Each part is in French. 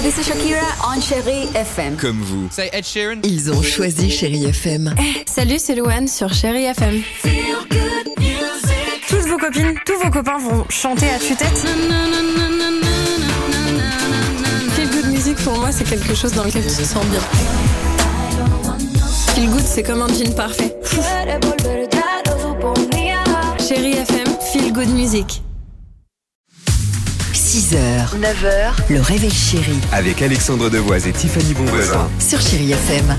this is Shakira on Chérie FM. Comme vous. Say Ed Sheeran. Ils ont choisi Chérie FM. Salut, c'est Louane sur Chérie FM. Toutes vos copines, tous vos copains vont chanter à tue-tête. Feel good music pour moi, c'est quelque chose dans lequel tu te sens bien. Feel good, c'est comme un jean parfait. Chérie FM, feel good music. 6h, 9h, le réveil chéri Avec Alexandre Devoise et Tiffany Bonvoisin. sur Chérie FM.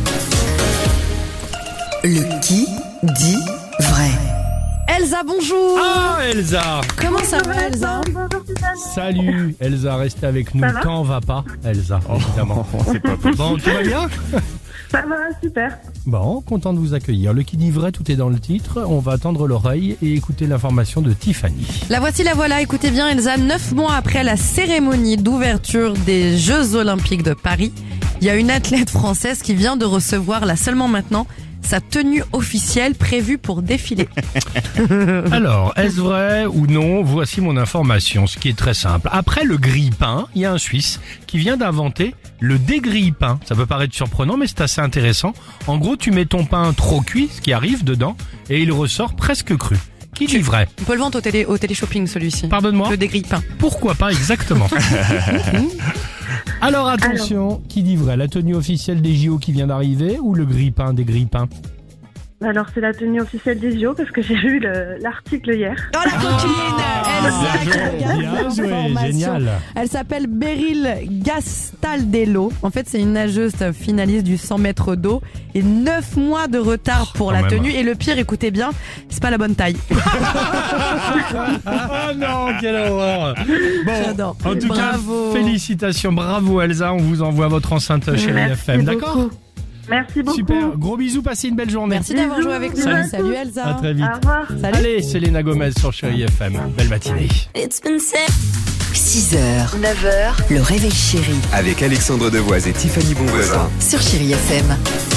Le qui dit vrai. Elsa, bonjour. Ah, Elsa. Comment ça va, Elsa? Salut Elsa, restez avec nous. Le temps va pas, Elsa, évidemment. C'est pas possible. Bon, tout va bien? Ça va, super. Bon, content de vous accueillir. Le qui dit vrai, tout est dans le titre. On va tendre l'oreille et écouter l'information de Tiffany. La voici, la voilà. Écoutez bien, Elsa. 9 mois après la cérémonie d'ouverture des Jeux Olympiques de Paris, il y a une athlète française qui vient de recevoir, là seulement maintenant, sa tenue officielle prévue pour défiler. Alors, est-ce vrai ou non? Voici mon information, ce qui est très simple. Après le grille-pain, il y a un Suisse qui vient d'inventer le dégrille-pain. Ça peut paraître surprenant, mais c'est assez intéressant. En gros, tu mets ton pain trop cuit, ce qui arrive dedans, et il ressort presque cru. Qui dit vrai? On peut le vendre au téléshopping, celui-ci. Pardonne-moi? Le dégrille-pain. Pourquoi pas exactement. Alors attention, qui dit vrai? La tenue officielle des JO qui vient d'arriver ou le grille-pain des grille-pains? Alors, c'est la tenue officielle des JO parce que j'ai lu l'article hier. Oh la coquine Elsa qui regarde Bien les joué, informations. génial. Elle s'appelle Beryl Gastaldello. En fait, c'est une nageuse finaliste du 100 mètres d'eau et 9 mois de retard pour la quand même. tenue. Et le pire, écoutez bien, c'est pas la bonne taille. Ah non, quelle horreur. Bon, J'adore. en tout Bravo. cas, félicitations, bravo Elsa, on vous envoie votre enceinte Chérie Merci FM, beaucoup. d'accord? Merci beaucoup. Super, gros bisous, passez une belle journée. Merci d'avoir joué avec nous. Salut. Salut Elsa. À très vite. Au revoir. Salut. Allez, Selena Gomez sur Chérie FM, belle matinée. 6h, 9h, le réveil chéri Avec Alexandre Devoise et Tiffany Bonvoisin. sur Chérie FM.